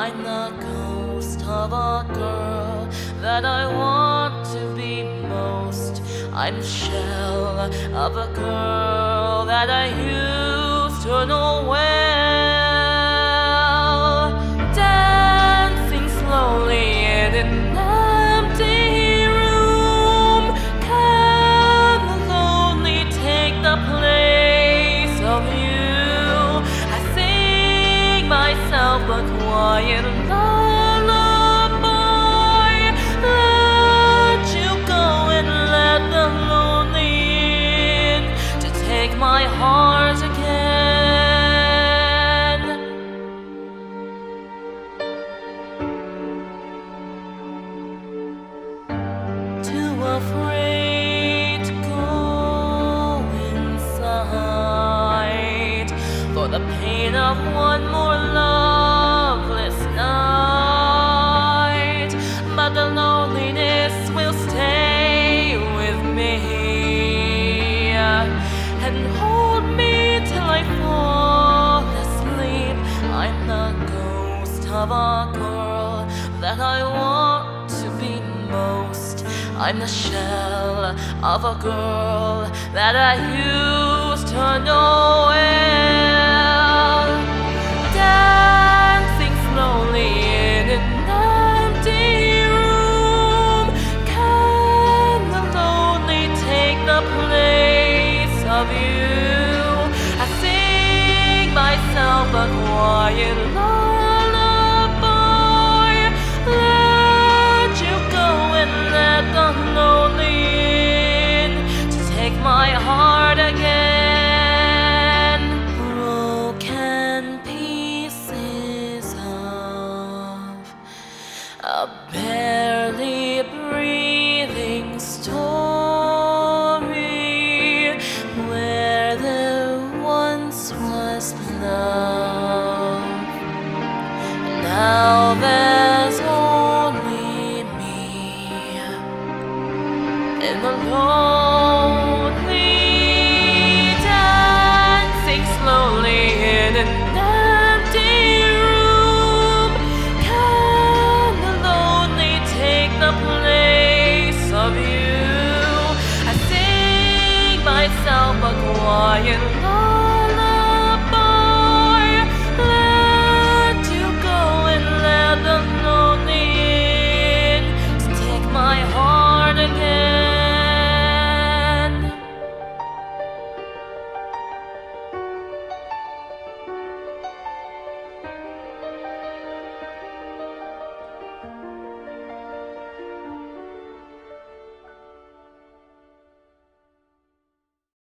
I'm the ghost of a girl that I want to be most. I'm the shell of a girl that I used to know well. Dancing slowly in an empty room, can the lonely take the place of you? I sing myself a quiet lullaby. Let you go and let the lonely in to take my heart again. Too afraid to go inside for the pain of one more loveless night, but the loneliness will stay with me and hold me till I fall asleep. I'm the ghost of a girl that I want to be most. I'm the shell of a girl that I used to know well. Dancing slowly in an empty room, can the lonely take the place of you? I sing myself a quiet lullaby. Let you go and let the lonely in to take my heart again. Broken pieces of a barely breathing story where there once was love. Now there's only me in the lonely, dancing slowly in an empty room. Can the lonely take the place of you? I sing myself a quiet